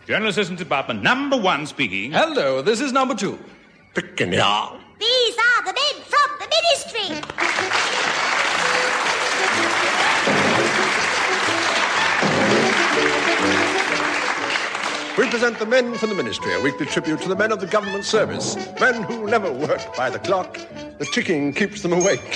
General Assistant Department, number 1 speaking. Hello, this is number 2. Picking it up. These are the men from the Ministry. We present the Men from the Ministry, a weekly tribute to the men of the government service. Men who never work by the clock. The ticking keeps them awake.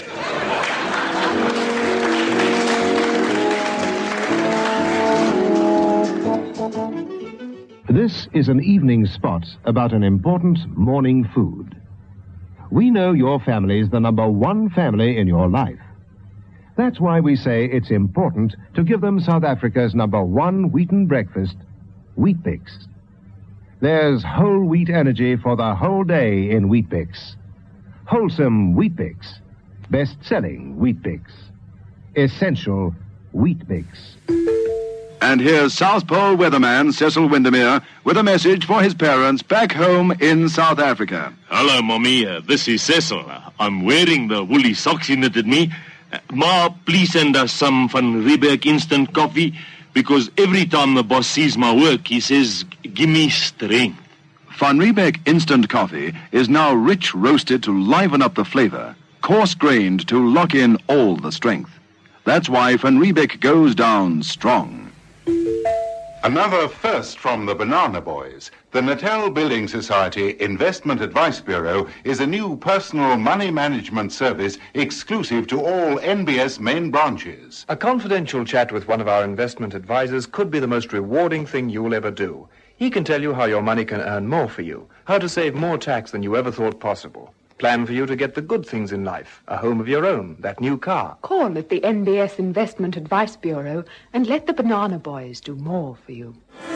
This is an evening spot about an important morning food. We know your family is the number 1 family in your life. That's why we say it's important to give them South Africa's number 1 wheaten breakfast, Weet-Bix. There's whole wheat energy for the whole day in Weet-Bix. Wholesome Weet-Bix. Best-selling Weet-Bix. Essential Weet-Bix. And here's South Pole weatherman Cecil Windermere with a message for his parents back home in South Africa. Hello, Mommy. This is Cecil. I'm wearing the woolly socks you knitted me. Ma, please send us some Van Riebeek instant coffee, because every time the boss sees my work, he says, give me strength. Van Riebeek instant coffee is now rich roasted to liven up the flavor, coarse grained to lock in all the strength. That's why Van Riebeek goes down strong. Another first from the Banana Boys. The Natal Building Society Investment Advice Bureau is a new personal money management service exclusive to all NBS main branches. A confidential chat with one of our investment advisors could be the most rewarding thing you'll ever do. He can tell you how your money can earn more for you, how to save more tax than you ever thought possible. Plan for you to get the good things in life, a home of your own, that new car. Call at the NBS Investment Advice Bureau and let the Banana Boys do more for you.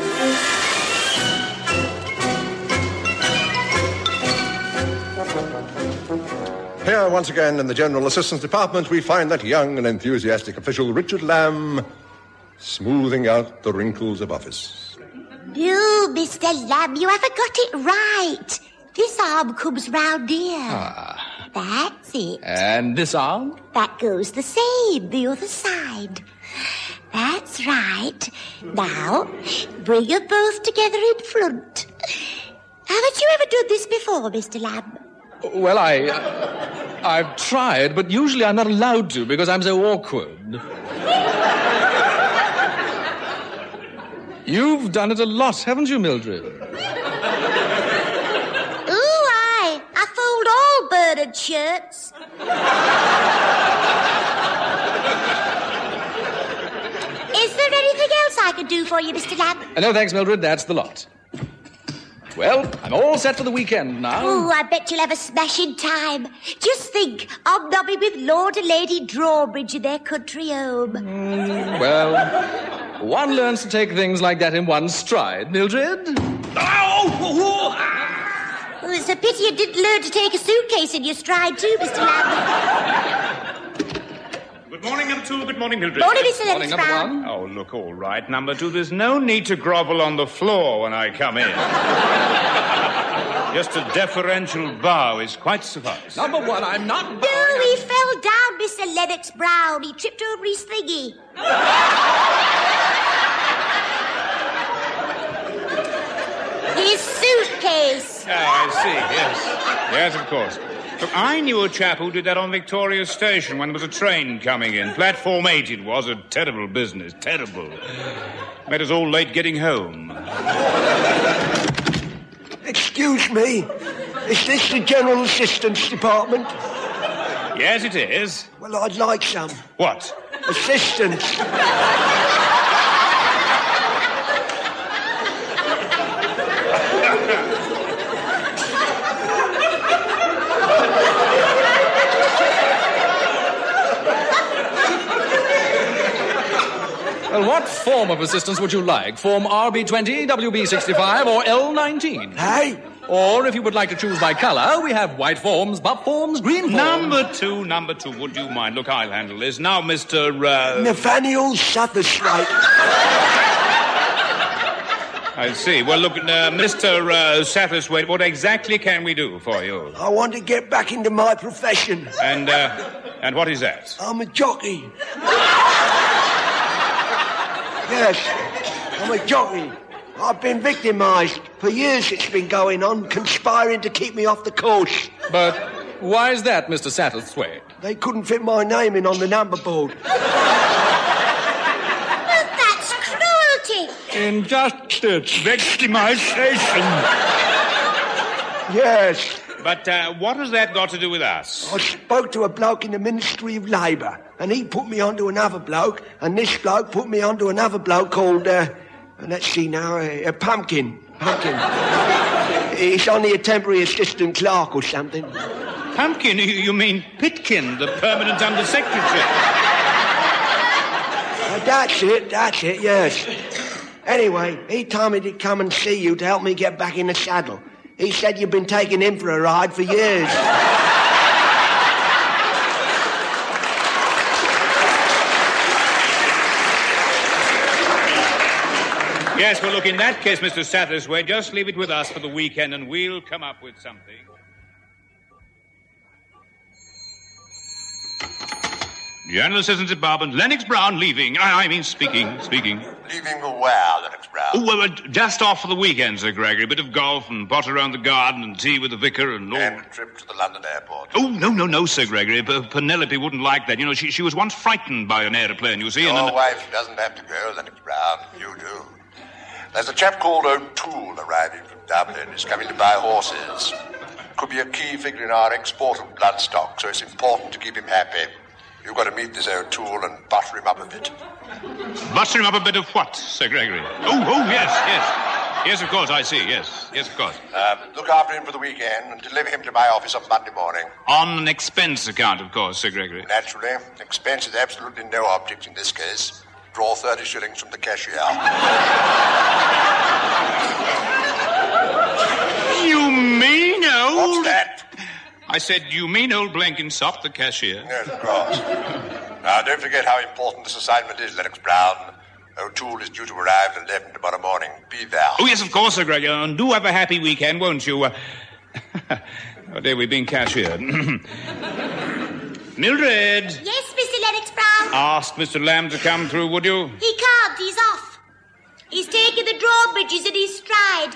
Here, once again, in the General Assistance Department, we find that young and enthusiastic official, Richard Lamb, smoothing out the wrinkles of office. No, Mr. Lamb, you haven't got it right. This arm comes round here. Ah. That's it. And this arm? That goes the same, the other side. That's right. Now, bring them both together in front. Haven't you ever done this before, Mr. Lamb? Well, I've tried, but usually I'm not allowed to because I'm so awkward. You've done it a lot, haven't you, Mildred? I fold all burdened shirts. Is there anything else I can do for you, Mr. Lamb? No, thanks, Mildred. That's the lot. Well, I'm all set for the weekend now. Oh, I bet you'll have a smashing time. Just think, hobnobbing with Lord and Lady Drawbridge in their country home. Well, one learns to take things like that in one stride, Mildred. Oh, it's a pity you didn't learn to take a suitcase in your stride too, Mr. Lamb. Good morning, number 2. Good morning, Mildred. Morning, Mr. Morning, Lennox number Brown. 1. Oh, look, all right, number 2. There's no need to grovel on the floor when I come in. Just a deferential bow is quite suffice. Number 1, I'm not bowing. No, he fell down, Mr. Lennox Brown. He tripped over his thingy. His suitcase. Oh, I see, yes. Yes, of course. Look, I knew a chap who did that on Victoria Station when there was a train coming in. Platform 8 it was. A terrible business. Terrible. Made us all late getting home. Excuse me. Is this the General Assistance Department? Yes, it is. Well, I'd like some. What? Assistance. Well, what form of assistance would you like? Form RB20, WB65, or L19? Hey? Or, if you would like to choose by colour, we have white forms, buff forms, green forms. Number two, would you mind? Look, I'll handle this. Now, Mr. Nathaniel Satterthwaite. I see. Well, look, Mr. Satterthwaite, what exactly can we do for you? I want to get back into my profession. And what is that? I'm a jockey. Yes, I'm a jockey. I've been victimised. For years it's been going on, conspiring to keep me off the course. But why is that, Mr. Sattlethwaite? They couldn't fit my name in on the number board. But that's cruelty. Injustice, victimization. Yes. But what has that got to do with us? I spoke to a bloke in the Ministry of Labour, and he put me onto another bloke, and this bloke put me onto another bloke called, let's see now, Pumpkin. He's only a temporary assistant clerk or something. Pumpkin? You mean Pitkin, the permanent undersecretary? That's it, yes. Anyway, he told me to come and see you to help me get back in the saddle. He said you've been taking him for a ride for years. Yes, well, look, in that case, Mr. Sattlethwaite, just leave it with us for the weekend and we'll come up with something. General Assistant Department, Lennox Brown leaving. I mean, speaking. Leaving where, Lennox Brown? Oh, well, just off for the weekend, Sir Gregory. A bit of golf and potter around the garden and tea with the vicar and all. And a trip to the London airport. Oh, no, Sir Gregory. Penelope wouldn't like that. You know, she was once frightened by an aeroplane, you see. Your wife doesn't have to go, Lennox Brown. You do. There's a chap called O'Toole arriving from Dublin. He's coming to buy horses. Could be a key figure in our export of bloodstock, so it's important to keep him happy. You've got to meet this O'Toole and butter him up a bit. Butter him up a bit of what, Sir Gregory? Oh, yes. Yes, of course, I see, yes, of course. Look after him for the weekend and deliver him to my office on Monday morning. On an expense account, of course, Sir Gregory. Naturally. Expense is absolutely no object in this case. Draw 30 shillings from the cashier. You mean old... What's that? I said, you mean old Blenkinsop, the cashier? Yes, of course. Now, don't forget how important this assignment is, Lennox Brown. O'Toole is due to arrive at 11 tomorrow morning. Be there. Oh, yes, of course, Sir Gregory. And do have a happy weekend, won't you? Oh, dear, we've been cashiered. Mildred. Yes, Mr. Lennox Brown? Ask Mr. Lamb to come through, would you? He can't. He's off. He's taking the drawbridges in his stride.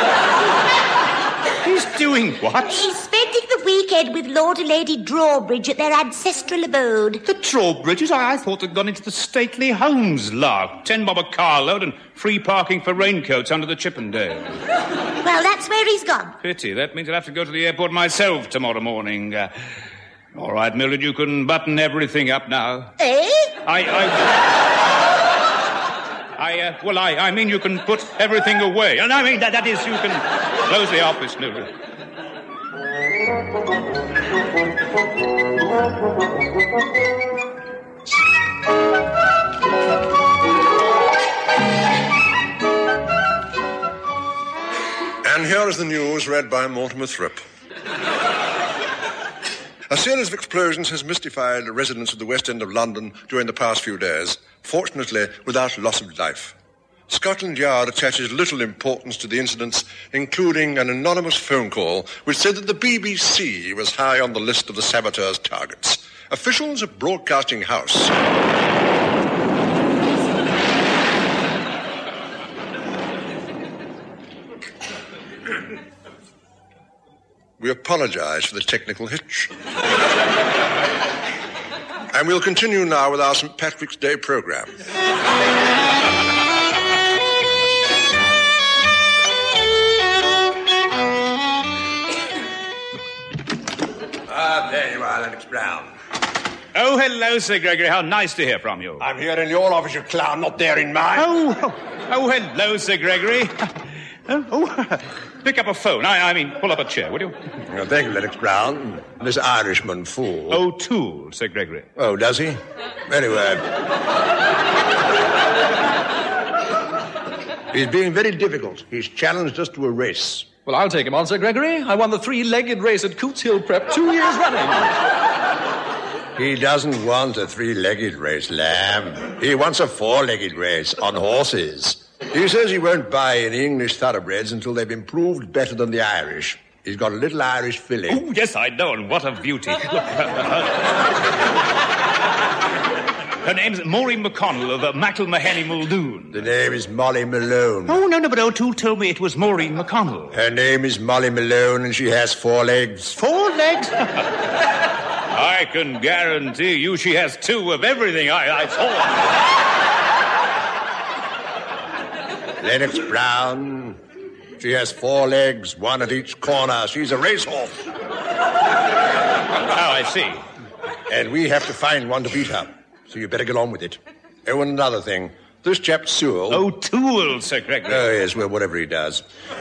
He's doing what? He's spending the weekend with Lord and Lady Drawbridge at their ancestral abode. The Drawbridges? I thought they'd gone into the stately Holmes lark. 10 bob a carload and free parking for raincoats under the Chippendale. Well, that's where he's gone. Pity. That means I'll have to go to the airport myself tomorrow morning. All right, Mildred, you can button everything up now. Eh? I mean you can put everything away. And I mean, that is, you can close the office, Mildred. And here is the news read by Mortimer Thrip. A series of explosions has mystified residents of the West End of London during the past few days, fortunately without loss of life. Scotland Yard attaches little importance to the incidents, including an anonymous phone call which said that the BBC was high on the list of the saboteurs' targets. Officials of Broadcasting House... We apologize for the technical hitch. And we'll continue now with our St. Patrick's Day program. There you are, Lennox Brown. Oh, hello, Sir Gregory. How nice to hear from you. I'm here in your office, you clown, not there in mine. Oh, hello, Sir Gregory. Pick up a phone. I mean, pull up a chair, would you? Oh, thank you, Lennox Brown. This Irishman fool. O'Toole, Sir Gregory. Oh, does he? Very well. He's being very difficult. He's challenged us to a race. Well, I'll take him on, Sir Gregory. I won the 3-legged race at Coots Hill Prep 2 years running. He doesn't want a 3-legged race, Lamb. He wants a 4-legged race on horses. He says he won't buy any English thoroughbreds until they've improved better than the Irish. He's got a little Irish filly. Oh, yes, I know, and what a beauty. Look. Her name's Maureen McConnell of Macklemaheny Muldoon. The name is Molly Malone. Oh, no, but O'Toole told me it was Maureen McConnell. Her name is Molly Malone, and she has 4 legs. 4 legs? I can guarantee you she has 2 of everything I saw. Lennox Brown. She has 4 legs, 1 at each corner. She's a racehorse. Oh, I see. And we have to find one to beat her. So you better get on with it. Oh, and another thing. This chap Sewell... O'Toole, Sir Gregory. Oh, yes, well, whatever he does.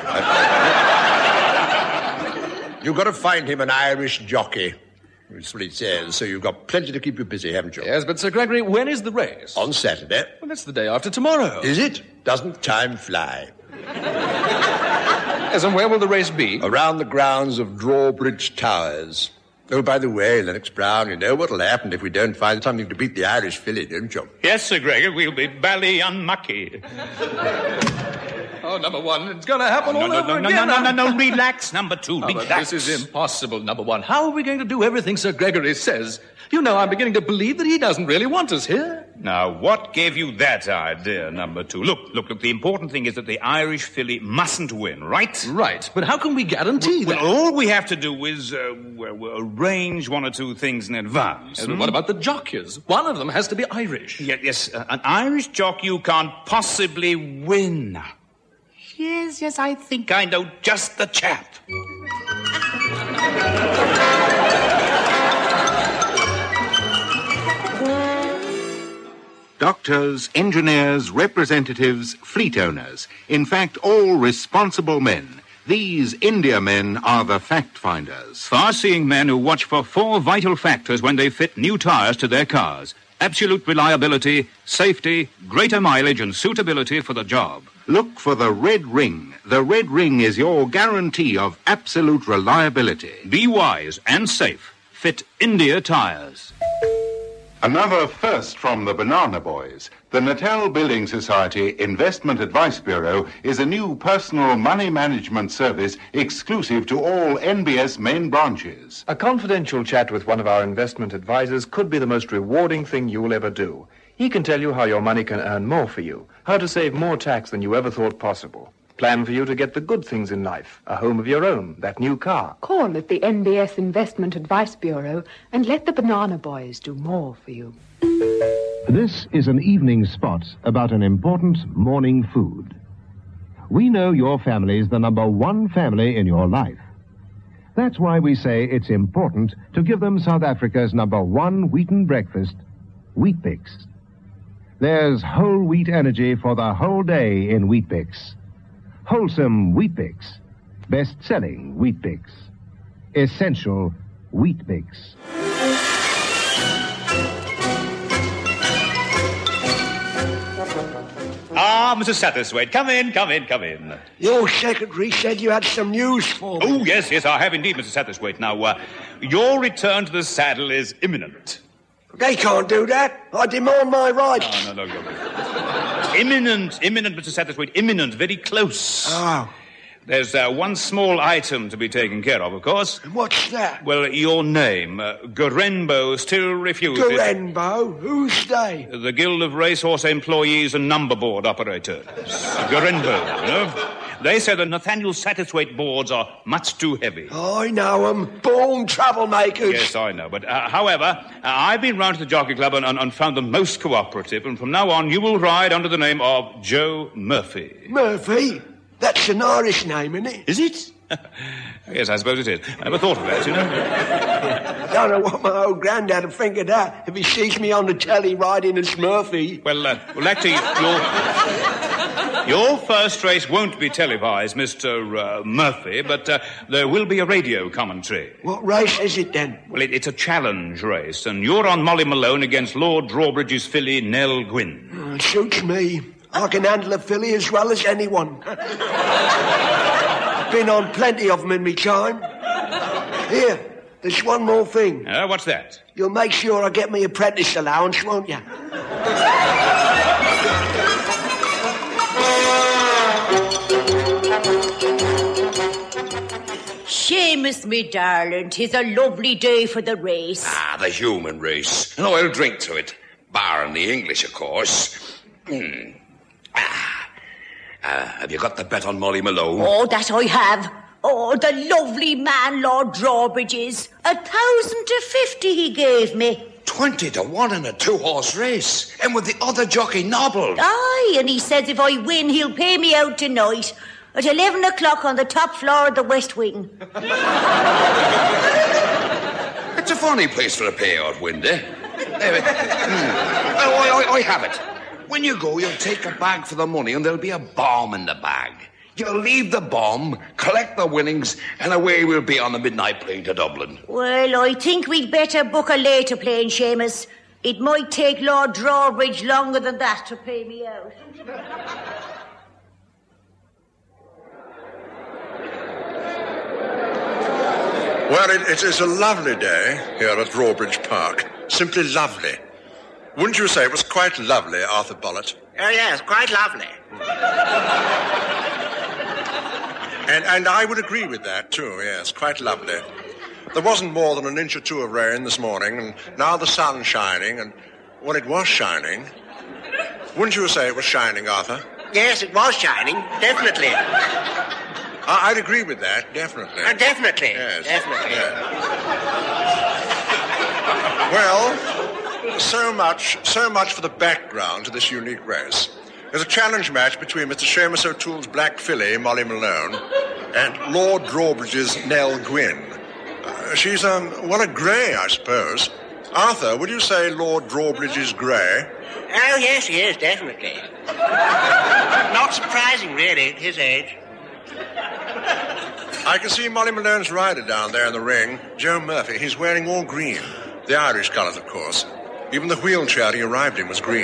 You've got to find him an Irish jockey. That's what it says. So you've got plenty to keep you busy, haven't you? Yes, but Sir Gregory, when is the race? On Saturday. Well, that's the day after tomorrow. Is it? Doesn't time fly? Yes, and where will the race be? Around the grounds of Drawbridge Towers. Oh, by the way, Lennox Brown, you know what'll happen if we don't find something to beat the Irish filly, don't you? Yes, Sir Gregory, we'll be bally-unmucky. Oh, number 1, it's going to happen all over again. No, relax, number 2, relax. This is impossible, number 1. How are we going to do everything Sir Gregory says? You know, I'm beginning to believe that he doesn't really want us here. Now, what gave you that idea, number 2? Look, the important thing is that the Irish filly mustn't win, right? Right, but how can we guarantee that? Well, all we have to do is, arrange 1 or 2 things in advance. And what about the jockeys? One of them has to be Irish. Yes, an Irish jockey you can't possibly win. Yes, I think I know just the chap. Doctors, engineers, representatives, fleet owners, in fact, all responsible men. These India men are the fact finders. Far-seeing men who watch for 4 vital factors when they fit new tires to their cars. Absolute reliability, safety, greater mileage and suitability for the job. Look for the red ring. The red ring is your guarantee of absolute reliability. Be wise and safe. Fit India tires. Another first from the Banana Boys. The Natal Building Society Investment Advice Bureau is a new personal money management service exclusive to all NBS main branches. A confidential chat with one of our investment advisors could be the most rewarding thing you'll ever do. He can tell you how your money can earn more for you, how to save more tax than you ever thought possible. Plan for you to get the good things in life, a home of your own, that new car. Call at the NBS Investment Advice Bureau and let the Banana Boys do more for you. This is an evening spot about an important morning food. We know your family is the number 1 family in your life. That's why we say it's important to give them South Africa's number 1 wheaten breakfast, Weet-Bix. There's whole wheat energy for the whole day in Weet-Bix. Wholesome Weet-Bix. Best-selling Weet-Bix. Essential Weet-Bix. Ah, Mrs. Satterthwaite, come in. Your secretary said you had some news for me. Oh, yes, I have indeed, Mrs. Satterthwaite. Now, your return to the saddle is imminent. They can't do that. I demand my rights. No. Imminent, Mr. Satterthwaite, imminent, very close. Oh. There's 1 small item to be taken care of course. What's that? Well, your name. Gorenbo still refuses. Gorenbo? Who's they? The Guild of Racehorse Employees and Number Board Operators. Gorenbo, you know. They say the Nathaniel Satterthwaite boards are much too heavy. I know 'em. Born troublemakers. Yes, I know. But, however, I've been round to the Jockey Club and found them most cooperative, and from now on you will ride under the name of Joe Murphy. Murphy? That's an Irish name, isn't it? Is it? Yes, I suppose it is. I never thought of that, you know. I don't know what my old granddad would think of that if he sees me on the telly riding as Murphy. Well, actually, your first race won't be televised, Mr. Murphy, but there will be a radio commentary. What race is it, then? Well, it's a challenge race, and you're on Molly Malone against Lord Drawbridge's filly, Nell Gwynn. Suits me. I can handle a filly as well as anyone. Been on plenty of them in me time. Here, there's one more thing. What's that? You'll make sure I get me apprentice allowance, won't you? Seamus, me darling, 'tis a lovely day for the race. The human race. And I'll drink to it. Barring the English, of course. Have you got the bet on Molly Malone? Oh, that I have. Oh, the lovely man Lord Drawbridge is. 1,050 he gave me. 20 to 1 in a 2-horse race. And with the other jockey nobbled. Aye, and he says if I win, he'll pay me out tonight at 11 o'clock on the top floor of the West Wing. It's a funny place for a payout, Windy. I have it. When you go, you'll take a bag for the money and there'll be a bomb in the bag. You'll leave the bomb, collect the winnings, and away we'll be on the midnight plane to Dublin. Well, I think we'd better book a later plane, Seamus. It might take Lord Drawbridge longer than that to pay me out. Well, it is a lovely day here at Drawbridge Park. Simply lovely. Wouldn't you say it was quite lovely, Arthur Bollett? Oh, yes, quite lovely. And I would agree with that, too, yes, quite lovely. There wasn't more than an inch or two of rain this morning, and now the sun's shining, and when it was shining... Wouldn't you say it was shining, Arthur? Yes, it was shining, definitely. I'd agree with that, definitely. Definitely. Yes. Definitely. Yeah. Well, so much for the background to this unique race. There's a challenge match between Mr. Seamus O'Toole's Black Filly, Molly Malone, and Lord Drawbridge's Nell Gwynn. She's, a grey, I suppose. Arthur, would you say Lord Drawbridge is grey? Oh, yes, he is, definitely. Not surprising, really, at his age. I can see Molly Malone's rider down there in the ring, Joe Murphy. He's wearing all green. The Irish colours, of course. Even the wheelchair he arrived in was green.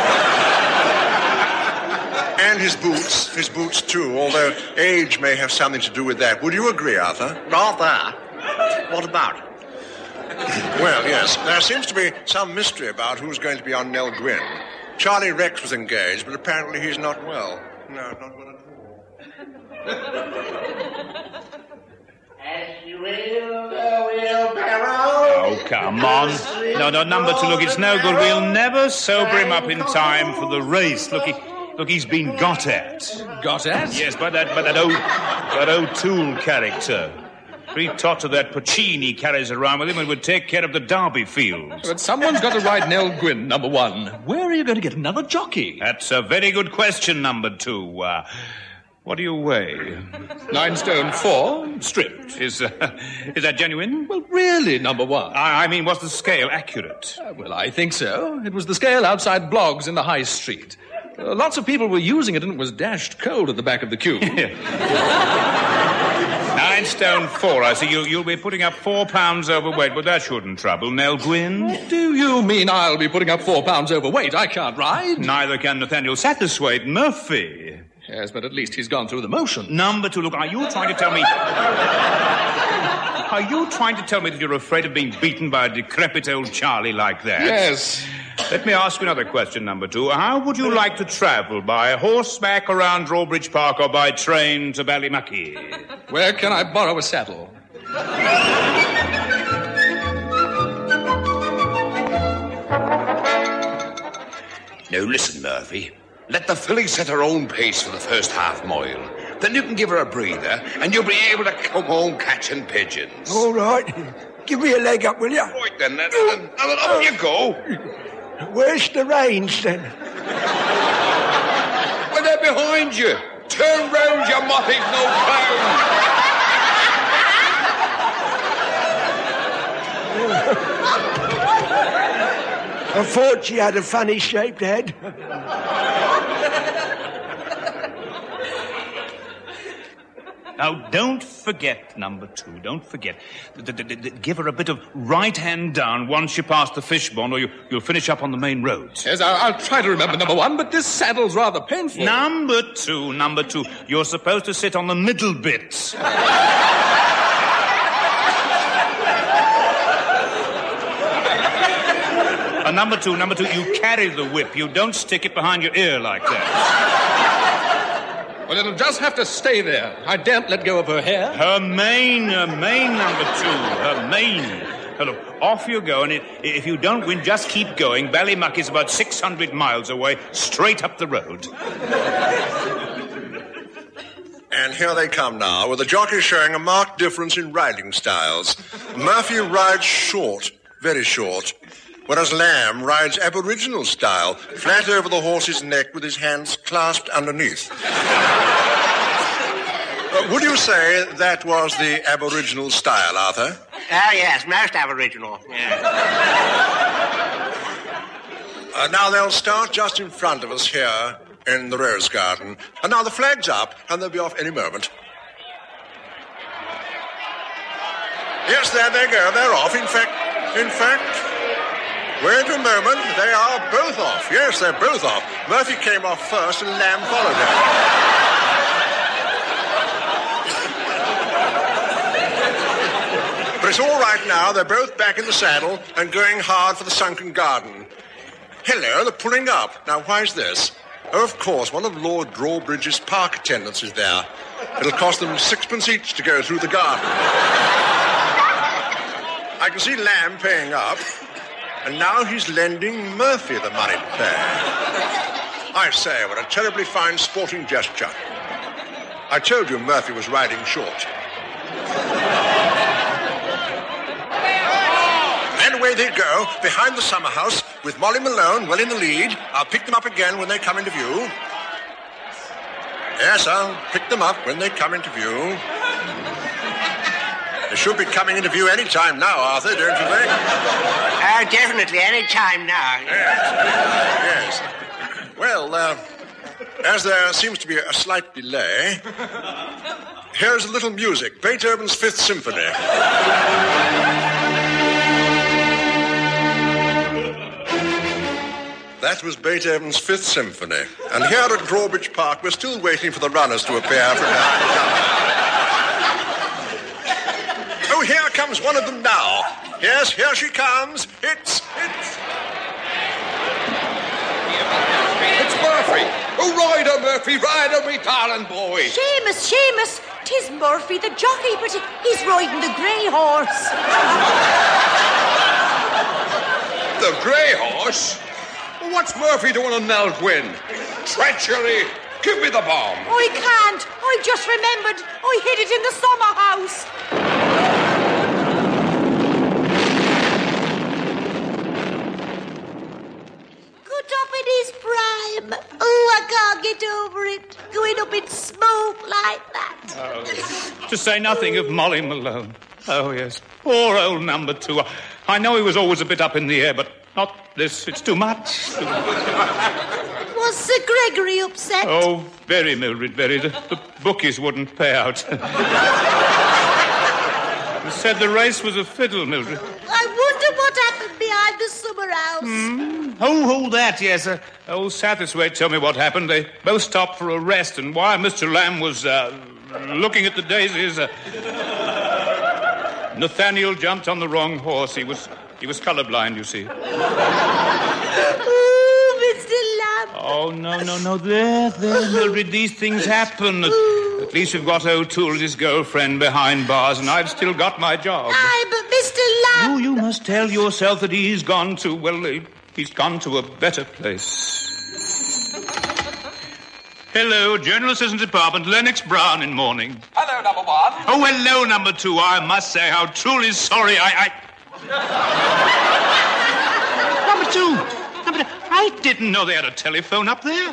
And his boots too, although age may have something to do with that. Would you agree, Arthur? Rather. What about? Well, yes, there seems to be some mystery about who's going to be on Nell Gwynn. Charlie Rex was engaged, but apparently he's not well. No, not well at all. As you will, wheelbarrow. Oh, come on. No, number 2, look, it's no good. We'll never sober him up in time for the race. Look, he's been got at. Got at? Yes, by that O'Toole character. 3 tots of that Puccini carries around with him and would take care of the Derby field. But someone's got to ride Nell Gwynn, number 1. Where are you going to get another jockey? That's a very good question, number 2. What do you weigh? 9 stone 4, stripped. Is that genuine? Well, really, number 1. I mean, was the scale accurate? Well, I think so. It was the scale outside Bloggs in the High Street. Lots of people were using it and it was dashed cold at the back of the queue. 9 stone 4, I see. You'll be putting up 4 pounds overweight, but that shouldn't trouble Nell Gwynn. Do you mean I'll be putting up 4 pounds overweight? I can't ride. Neither can Nathaniel Satterthwaite Murphy. Yes, but at least he's gone through the motion. Number 2, look, are you trying to tell me that you're afraid of being beaten by a decrepit old Charlie like that? Yes. Let me ask you another question, number 2. How would you like to travel, by horseback around Drawbridge Park or by train to Ballymucky? Where can I borrow a saddle? Now listen, Murphy. Let the filly set her own pace for the first half mile. Then you can give her a breather, and you'll be able to come home catching pigeons. All right. Give me a leg up, will you? Right then, up you go. Where's the reins, then? Well, they're behind you. Turn round, you mopping no clown. I thought she had a funny-shaped head. Now, don't forget, number 2, don't forget. Give her a bit of right hand down once you pass the Fishbond, or you'll finish up on the main road. Yes, I'll try to remember, number 1, but this saddle's rather painful. Number 2, you're supposed to sit on the middle bit. Number two, you carry the whip. You don't stick it behind your ear like that. Well, it'll just have to stay there. I daren't let go of her hair. Her mane, number 2. Her mane. Now, look, off you go, and if you don't win, just keep going. Ballymuck is about 600 miles away, straight up the road. And here they come now, with the jockeys showing a marked difference in riding styles. Murphy rides short, very short, whereas Lamb rides Aboriginal style, flat over the horse's neck with his hands clasped underneath. Would you say that was the Aboriginal style, Arthur? Oh, yes, most Aboriginal. Yeah. Now they'll start just in front of us here in the Rose Garden. And now the flag's up, and they'll be off any moment. Yes, there they go. They're off. In fact, wait a moment. They are both off. Yes, they're both off. Murphy came off first, and Lamb followed him. But it's all right now. They're both back in the saddle and going hard for the sunken garden. Hello, they're pulling up. Now, why is this? Oh, of course, one of Lord Drawbridge's park attendants is there. It'll cost them 6pence each to go through the garden. I can see Lamb paying up, and now he's lending Murphy the money to pay. I say, what a terribly fine sporting gesture. I told you Murphy was riding short. And away they go, behind the summer house, with Molly Malone well in the lead. I'll pick them up again when they come into view. Yes, I'll pick them up when they come into view. They should be coming into view any time now, Arthur, don't you think? Oh, definitely, any time now. Yes. Well, as there seems to be a slight delay, here's a little music, Beethoven's Fifth Symphony. That was Beethoven's Fifth Symphony. And here at Drawbridge Park, we're still waiting for the runners to appear from behind the cover. Oh, here comes one of them now. Yes, here she comes. It's Murphy. Oh, rider, Murphy, rider, me darling boy. Seamus, 'tis Murphy the jockey, but he's riding the grey horse. The grey horse? What's Murphy doing on Naldwyn? Treachery! Give me the bomb. I can't. I just remembered. I hid it in the summer house. Good up in his prime. Oh, I can't get over it. Going up in smoke like that. Oh, to say nothing of Molly Malone. Oh, yes. Poor old number 2. I know he was always a bit up in the air, but not this. It's too much. Was Sir Gregory upset? Oh, very, Mildred, very. The bookies wouldn't pay out. They said the race was a fiddle, Mildred. I wonder what happened behind the summer house. Oh, that, yes. Old Sattersway told me what happened. They both stopped for a rest, and while Mr. Lamb was looking at the daisies, Nathaniel jumped on the wrong horse. He was colourblind, you see. Oh, Mr. Lamb. Oh, no. There, Mildred, these things happen. At least we've got O'Toole and his girlfriend behind bars, and I've still got my job. Aye, but Mr. Lamb... You must tell yourself that he's gone to, he's gone to a better place. Hello, General Assistant Department, Lennox Brown in mourning. Hello, number 1. Oh, hello, number 2. I must say how truly sorry Number 2, I didn't know they had a telephone up there.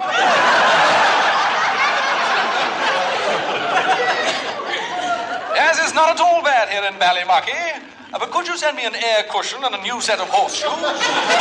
Yes, it's not at all bad here in Ballymucky. But could you send me an air cushion and a new set of horseshoes?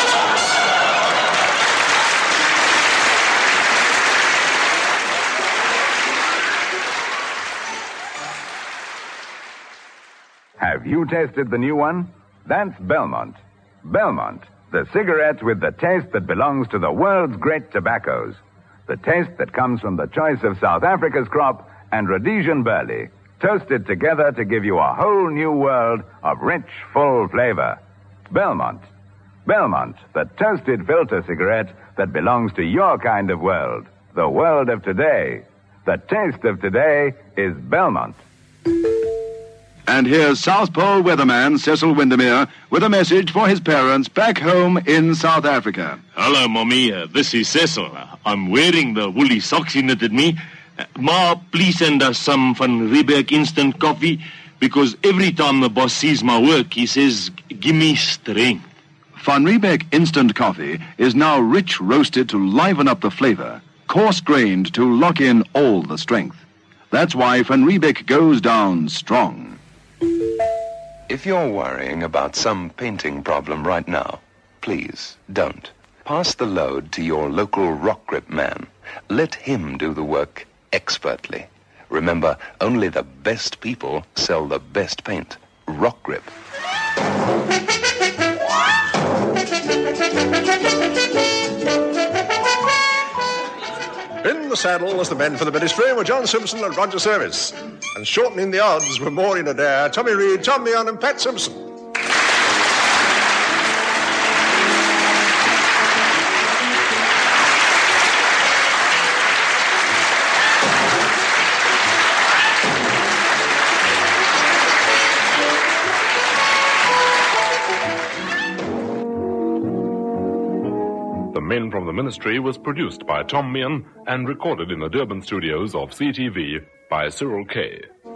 Have you tasted the new one? That's Belmont. Belmont, the cigarette with the taste that belongs to the world's great tobaccos. The taste that comes from the choice of South Africa's crop and Rhodesian burley, toasted together to give you a whole new world of rich, full flavor. Belmont. Belmont, the toasted filter cigarette that belongs to your kind of world. The world of today. The taste of today is Belmont. And here's South Pole weatherman Cecil Windermere with a message for his parents back home in South Africa. Hello, Mommy. This is Cecil. I'm wearing the woolly socks you knitted me. Ma, please send us some Van Riebeek instant coffee, because every time the boss sees my work, he says, give me strength. Van Riebeek instant coffee is now rich roasted to liven up the flavor, coarse grained to lock in all the strength. That's why Van Riebeek goes down strong. If you're worrying about some painting problem right now, please don't. Pass the load to your local rock grip man. Let him do the work expertly. Remember, only the best people sell the best paint. Rock Grip. In the saddle was the men for the ministry were John Simpson and Roger Service. And shortening the odds were Maureen Adair, Tommy Reed, Tom Meehan and Pat Simpson. The Men from the Ministry was produced by Tom Meehan and recorded in the Durban studios of CTV by Cyril Kay.